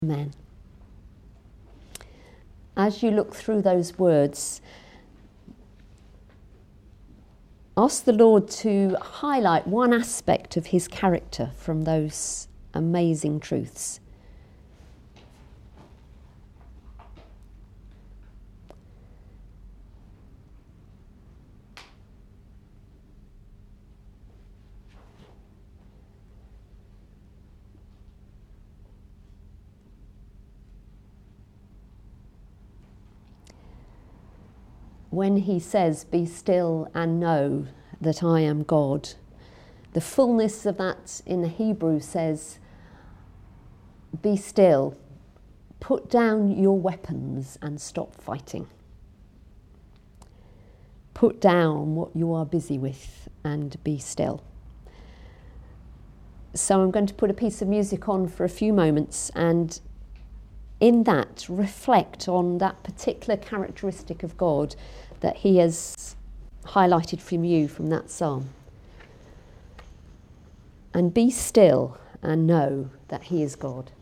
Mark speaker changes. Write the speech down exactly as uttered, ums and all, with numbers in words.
Speaker 1: Amen. As you look through those words, ask the Lord to highlight one aspect of his character from those amazing truths. When he says, "Be still and know that I am God," the fullness of that in the Hebrew says, "Be still, put down your weapons and stop fighting. Put down what you are busy with and be still." So I'm going to put a piece of music on for a few moments, and in that, reflect on that particular characteristic of God that he has highlighted from you from that psalm. And be still and know that he is God.